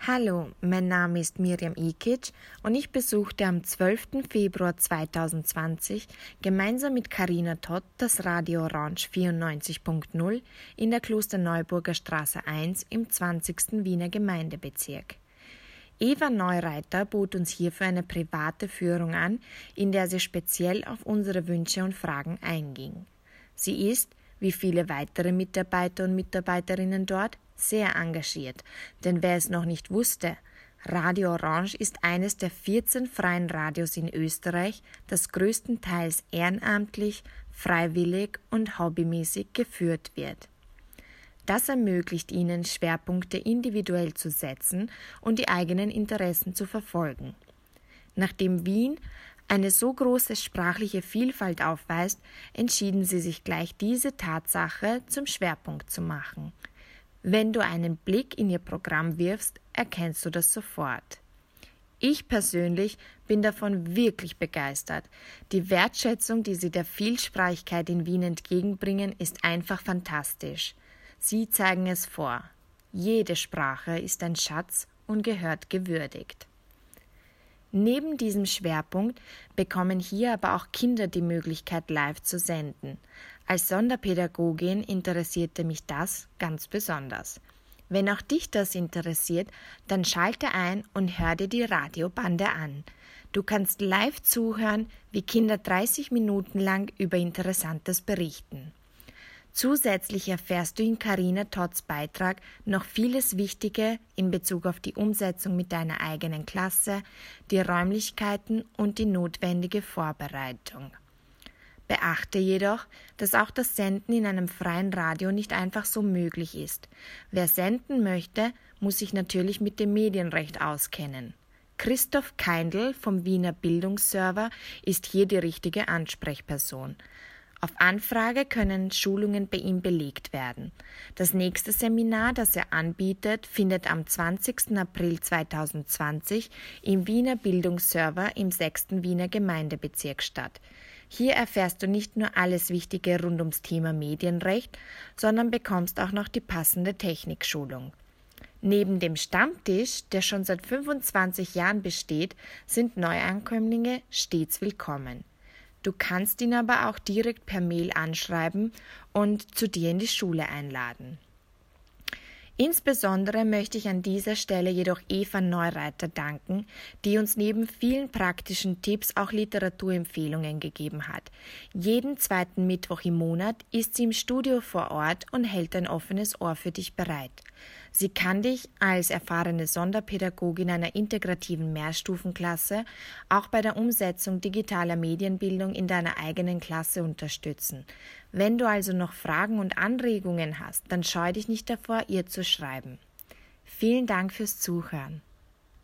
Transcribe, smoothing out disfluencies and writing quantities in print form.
Hallo, mein Name ist Miriam Ikic und ich besuchte am 12. Februar 2020 gemeinsam mit Carina Todt das Radio Orange 94.0 in der Klosterneuburger Straße 1 im 20. Wiener Gemeindebezirk. Eva Neureiter bot uns hierfür eine private Führung an, in der sie speziell auf unsere Wünsche und Fragen einging. Sie ist, wie viele weitere Mitarbeiter und Mitarbeiterinnen dort, sehr engagiert, denn wer es noch nicht wusste, Radio Orange ist eines der 14 freien Radios in Österreich, das größtenteils ehrenamtlich, freiwillig und hobbymäßig geführt wird. Das ermöglicht ihnen, Schwerpunkte individuell zu setzen und die eigenen Interessen zu verfolgen. Nachdem Wien eine so große sprachliche Vielfalt aufweist, entschieden sie sich gleich diese Tatsache zum Schwerpunkt zu machen. Wenn du einen Blick in ihr Programm wirfst, erkennst du das sofort. Ich persönlich bin davon wirklich begeistert. Die Wertschätzung, die sie der Vielsprachigkeit in Wien entgegenbringen, ist einfach fantastisch. Sie zeigen es vor. Jede Sprache ist ein Schatz und gehört gewürdigt. Neben diesem Schwerpunkt bekommen hier aber auch Kinder die Möglichkeit, live zu senden. Als Sonderpädagogin interessierte mich das ganz besonders. Wenn auch dich das interessiert, dann schalte ein und hör dir die Radiobande an. Du kannst live zuhören, wie Kinder 30 Minuten lang über Interessantes berichten. Zusätzlich erfährst du in Carina Todts Beitrag noch vieles Wichtige in Bezug auf die Umsetzung mit deiner eigenen Klasse, die Räumlichkeiten und die notwendige Vorbereitung. Beachte jedoch, dass auch das Senden in einem freien Radio nicht einfach so möglich ist. Wer senden möchte, muss sich natürlich mit dem Medienrecht auskennen. Christoph Keindl vom Wiener Bildungsserver ist hier die richtige Ansprechperson. Auf Anfrage können Schulungen bei ihm belegt werden. Das nächste Seminar, das er anbietet, findet am 20. April 2020 im Wiener Bildungsserver im 6. Wiener Gemeindebezirk statt. Hier erfährst du nicht nur alles Wichtige rund ums Thema Medienrecht, sondern bekommst auch noch die passende Technikschulung. Neben dem Stammtisch, der schon seit 25 Jahren besteht, sind Neuankömmlinge stets willkommen. Du kannst ihn aber auch direkt per Mail anschreiben und zu dir in die Schule einladen. Insbesondere möchte ich an dieser Stelle jedoch Eva Neureiter danken, die uns neben vielen praktischen Tipps auch Literaturempfehlungen gegeben hat. Jeden zweiten Mittwoch im Monat ist sie im Studio vor Ort und hält ein offenes Ohr für dich bereit. Sie kann dich als erfahrene Sonderpädagogin einer integrativen Mehrstufenklasse auch bei der Umsetzung digitaler Medienbildung in deiner eigenen Klasse unterstützen. Wenn du also noch Fragen und Anregungen hast, dann scheu dich nicht davor, ihr zu schreiben. Vielen Dank fürs Zuhören.